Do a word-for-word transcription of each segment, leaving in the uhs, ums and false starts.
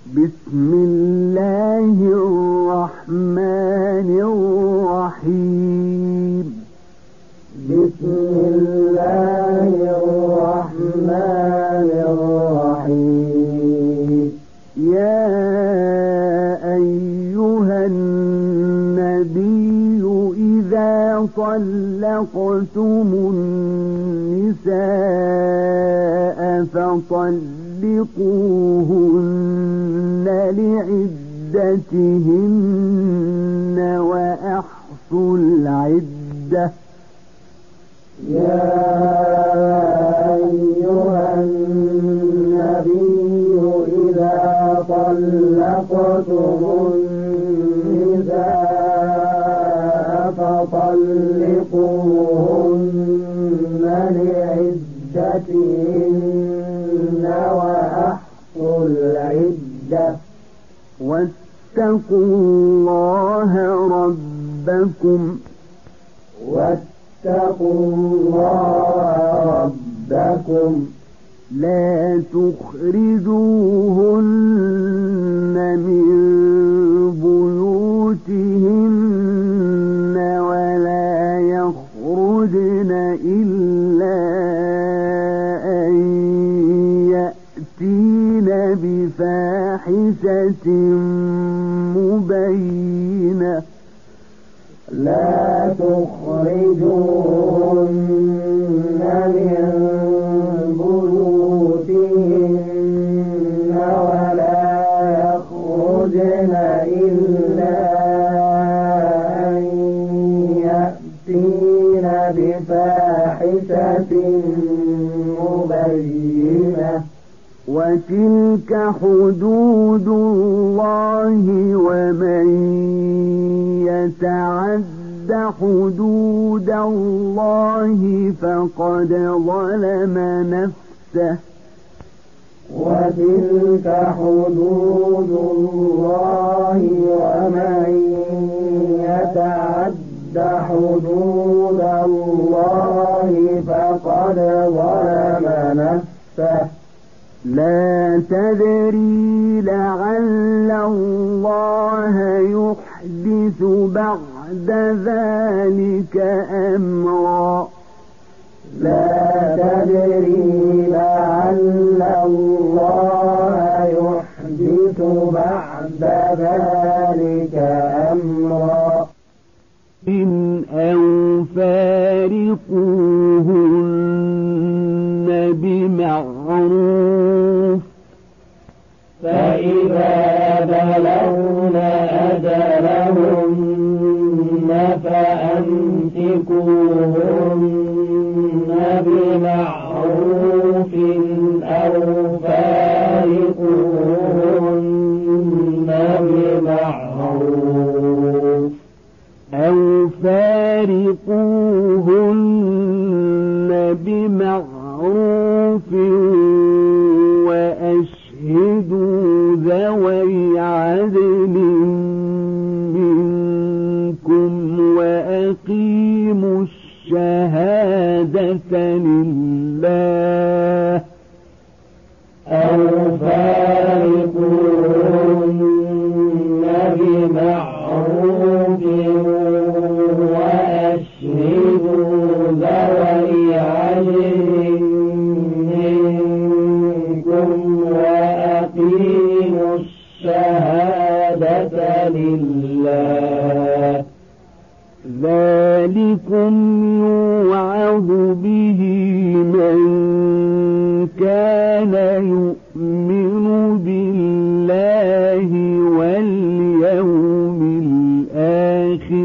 بسم الله الرحمن الرحيم. بسم الله الرحمن الرحيم. يا أيها النبي إذا طلقتم النساء فطلقوهن لعدتهن وأحصوا العدة. يا أيها النبي إذا طلقتم النساء فطلقوهن لعدتهن وأحصوا العدة. واتقوا الله ربكم واتقوا الله ربكم لا تخرجوهن من بيوتهن ولا يخرجن إلا أن يأتين بفاحشة مبينة. لا تخرجوهن من بيوتهن ولا يخرجن إلا أن يأتين بفاحشة مبينة. وتلك حدود الله ومن يتعد حدود الله فقد ظلم نفسه. وتلك حدود الله ومن يتعد حدود الله فقد ظلم نفسه. لا تدري لعل الله يحدث بعد ذلك أمرا. لا تدري لعل الله يحدث بعد ذلك أمرا. إن أو فارقوهن بمعروف فإذا بلغن أجلهن فأمسكوهن بمعروف أو فارقوهن بمعروف أو فارقوهن بمعروف وأشهدوا ذوي عدل منكم وأقيموا الشهادة لله. أو فارقوهن بمعروف وأشهدوا ذوي عدل منكم وأقيموا الشهادة لله. ذلكم يوعظ به من كان يؤمن بالله واليوم الآخر.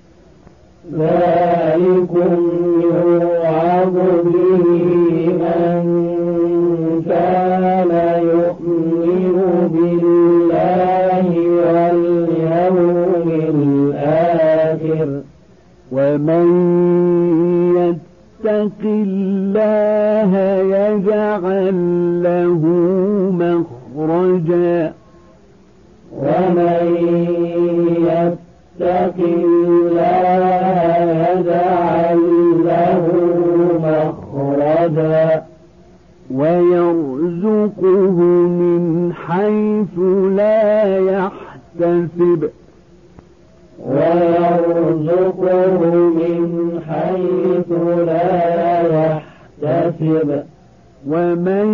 ذلكم يوعظ به من كان يؤمن بالله واليوم الآخر. ومن يتق الله يجعل له مخرجا. ومن يتق الله يجعل له مخرجا. ويرزقه من حيث لا يحتسب ويرزقه من حيث لا يحتسب ومن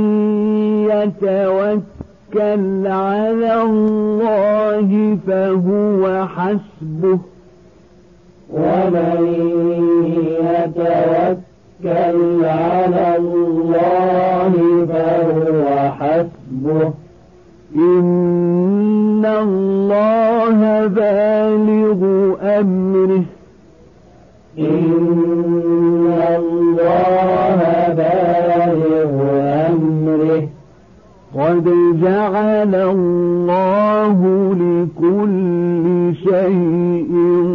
يتوكل على الله فهو حسبه ومن يتوكل على الله فهو حسبه إن الله بالغ أمره إن الله بالغ أمره قد جعل الله لكل شيء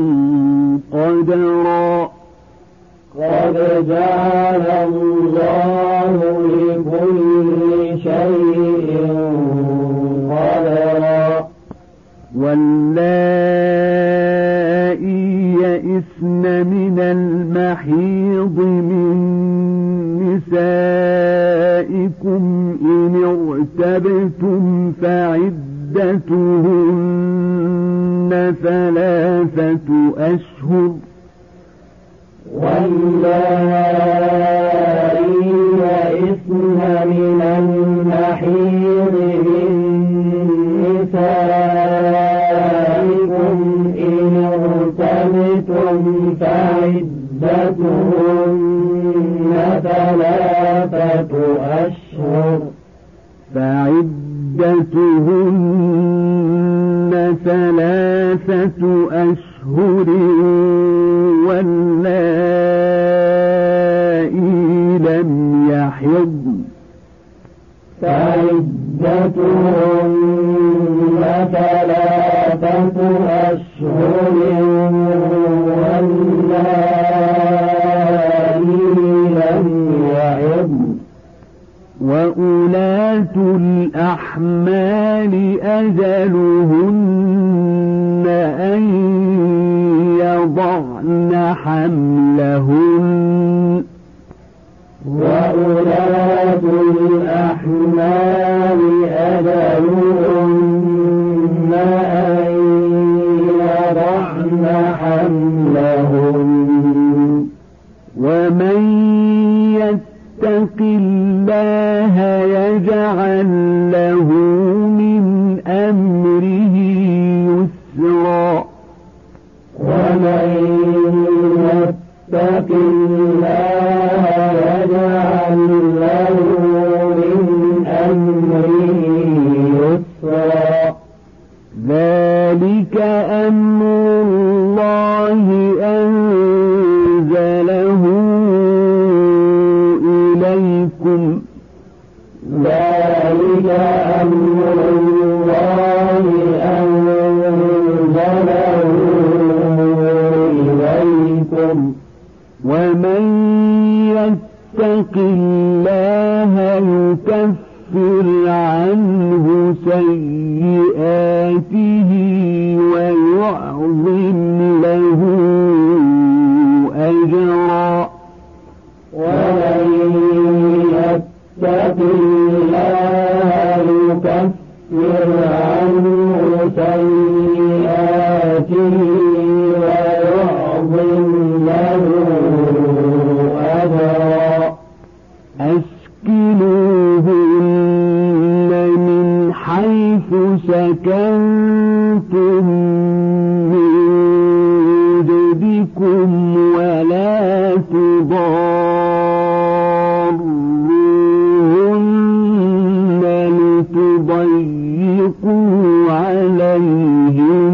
قدرا قد جعل الله لكل شيء قدرا واللائي يئسن من المحيض من نسائكم إن ارتبتم فعدتهن ثلاثة أشهر واللائي يئسن من المحيض من نسائكم إن ارتبتم فعدتهن ثلاثة أشهر فعدتهن ثلاثة أشهر واللائي لم يحضن فعدتهن ثلاثة أشهر واللائي لم يحضن وأولاة الأحمال أجلهن أن يضعن حملهن وأولاة الأحمال أجلهن أن يضعن حملهن ومن يتق الله يجعل له من أمره يسرا ومن يتق الله يجعل له من أمره يسرا ذلك أمر الله أنزله إليكم ذلك أمر الله أنزله إليكم ومن يتق الله يكفر عنه سيئاته ويعظم له أجرا ومن يتق الله يكفر عنه سيئاته ويعظم له أجرا أسكنوهن من حيث سكنتم من وجدكم ولا تضاروهن لتضيقوا عليهن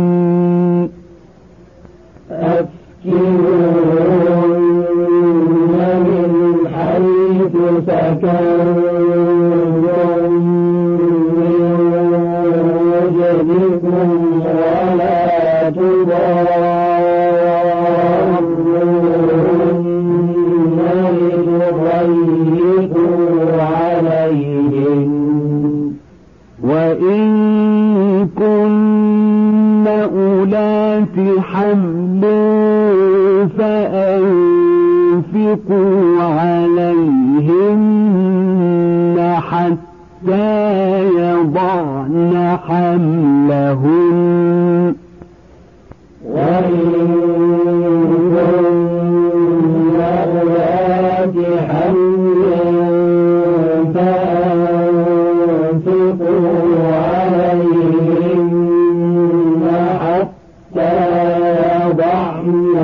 أسكنوهن من حيث سكنتم من وجدكم ولا تضاروهن لتضيقوا عليهن وإن كن أولات حمل فأنفقوا عليهن أرضعن حملهن وإن كن أولاد حمل فأنفقوا عليهن حتى يضعن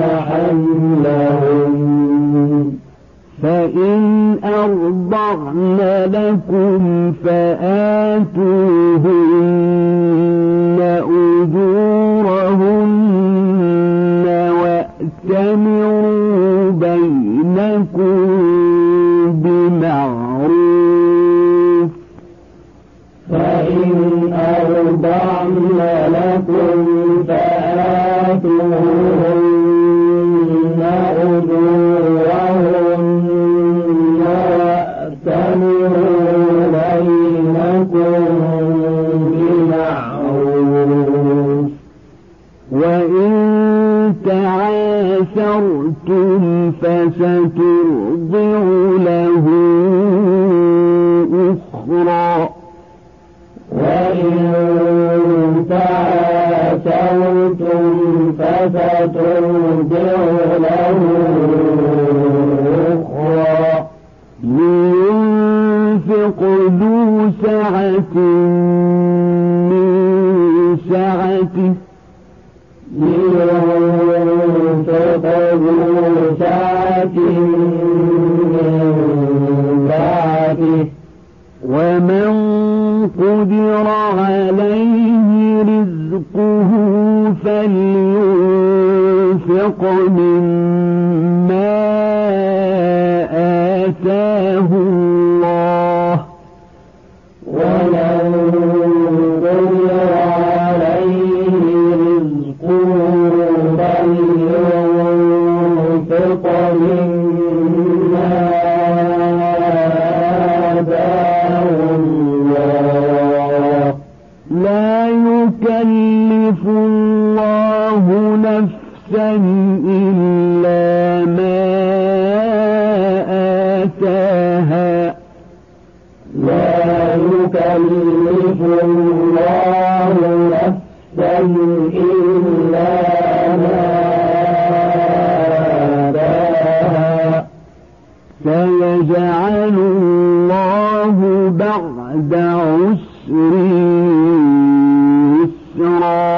حملهن فإن أرضعن لكم فآتوهن أجورهن وأتمروا بينكم بمعروف فإن أرضعن لكم فآتوهن أجورهن وأتمروا بينكم بمعروف وإن تعاسرتم فسترضع له أخرى وإن تعاسرتم فسترضع له أخرى لينفق ذو سعة من سعته لينفق ذو سعة من سعته ومن قدر عليه رزقه فلينفق مما آتاه الله ومن قدر عليه رزقه فلينفق مما آتاه الله لا يكلف الله نفسا إلا ما آتاها لا يكلف الله نفسا إلا ما آتاها سيجعل الله بعد عسر يسرا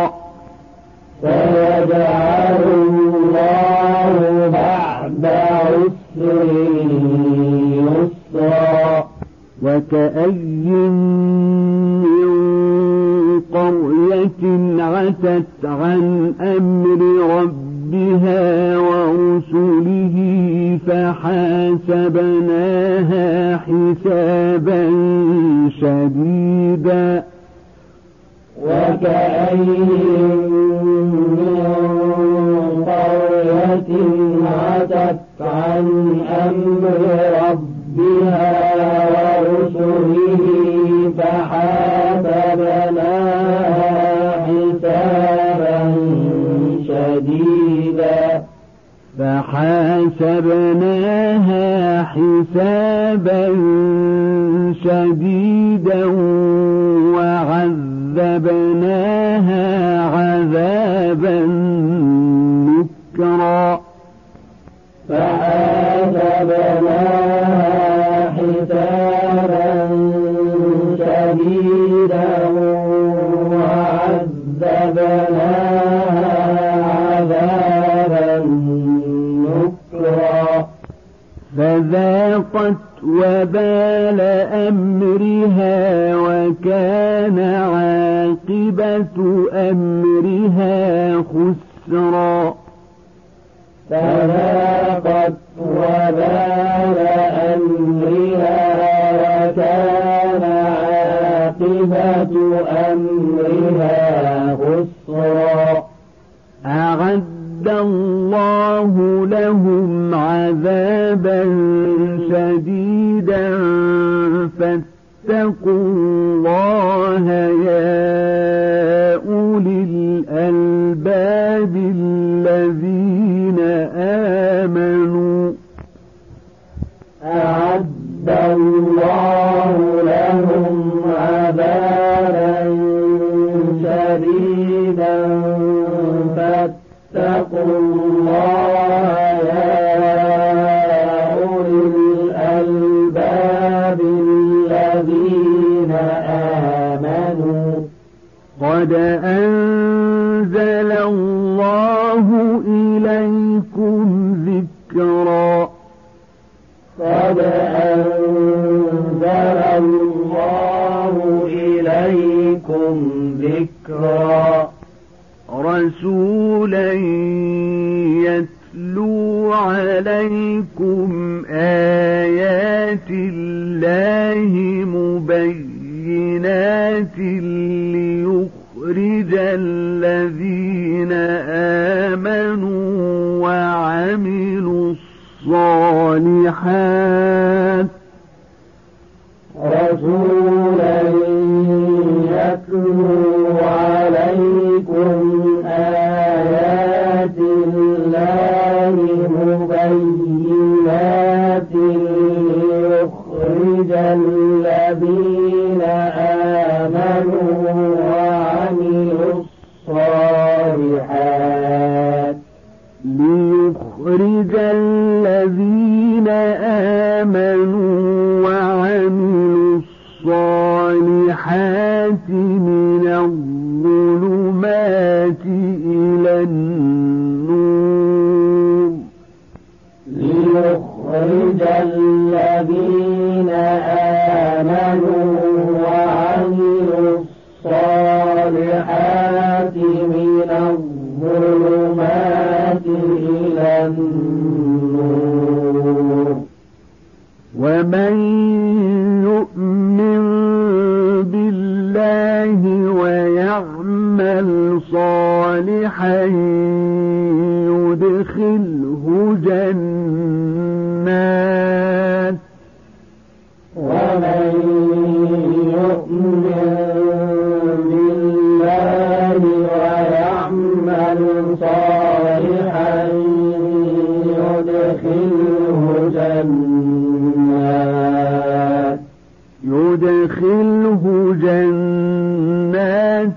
سيجعل الله بعد عسر يسرا وكأي من قرية عتت عن أمر ربها ورسله فحاسبناها حسابا شديدا وكأي من قرية عتت عن أمر ربها ورسله فحاسبناها حسابا شديدا فحاسبناها حسابا شديدا وعذبناها عذابا نكرا فحاسبناها حسابا شديدا وعذبناها عذابا نكرا فذاقت وبال أمرها وكان عاقبة أمرها خسرا فذاقت وبال أمرها وكان عاقبة أمرها خسرا أعد الله لهم عذابا شديدا فاتقوا الله يا أولي الألباب الذين آمنوا أعد الله لهم عذابا شديدا فاتقوا الله يا أولي الألباب الذين آمنوا قد أنزل الله إليكم ذكرا قد أنزل الله إليكم ذكرا رسولا يتلو عليكم آيات الله مبينات ليخرج الذين آمنوا وعملوا الصالحات رسولا يتلو عليكم آيات الله مبينات ليخرج الذين آمنوا وعملوا الصالحات ليخرج الذين آمنوا وعملوا الصالحات من الظلمات إلى النور ليخرج الذين آمنوا وعملوا الصالحات من الظلمات إلى النور ومن يؤمن بالله ويعمل صالحا يدخله جنات ومن يؤمن بالله ويعمل صالحا يدخله جنات يدخله جنات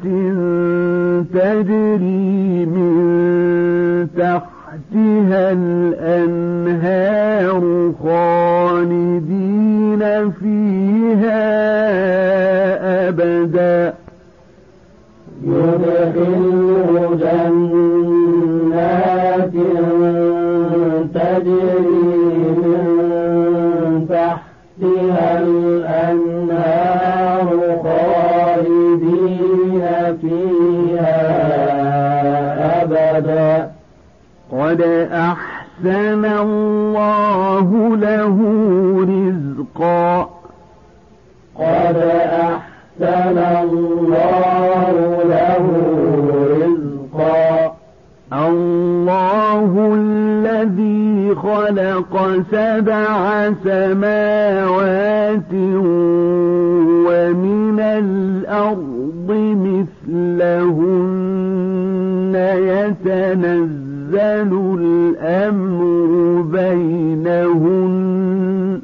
تجري من تحتها الأنهار خالدين فيها أبدا يدخله جنات تجري من تحتها الأنهار خالدين فيها أبدا قد أحسن الله له رزقا قد أحسن الله له رزقا الله الذي خلق سبع سماوات ومن الأرض مثلهن يتنزل الأمر بينهن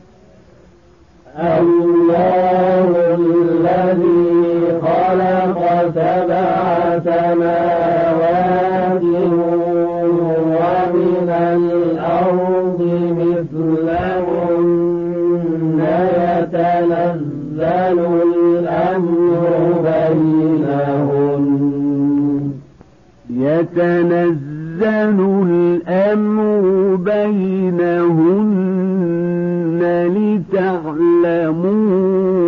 الله الذي خلق سبع سماوات ومن الأرض مثلهن يتنزل الأمر بينهن يتنزل الأمر بينهن لتعلموا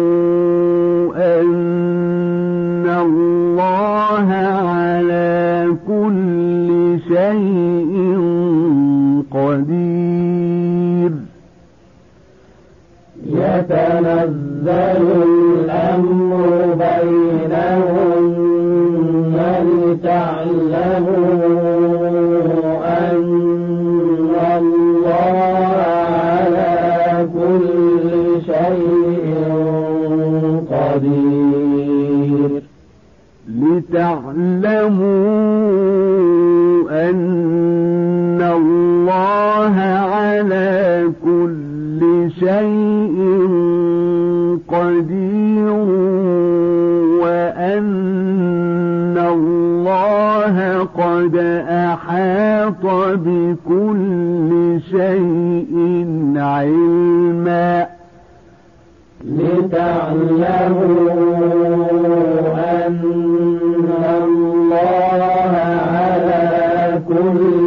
أن الله على كل شيء قدير يتنزل الأمر بينهن لتعلموا أن الله على كل شيء قدير لتعلموا أن الله على كل شيء قدير وأن قد أحاط بكل شيء علما لتعلموا أن الله على كل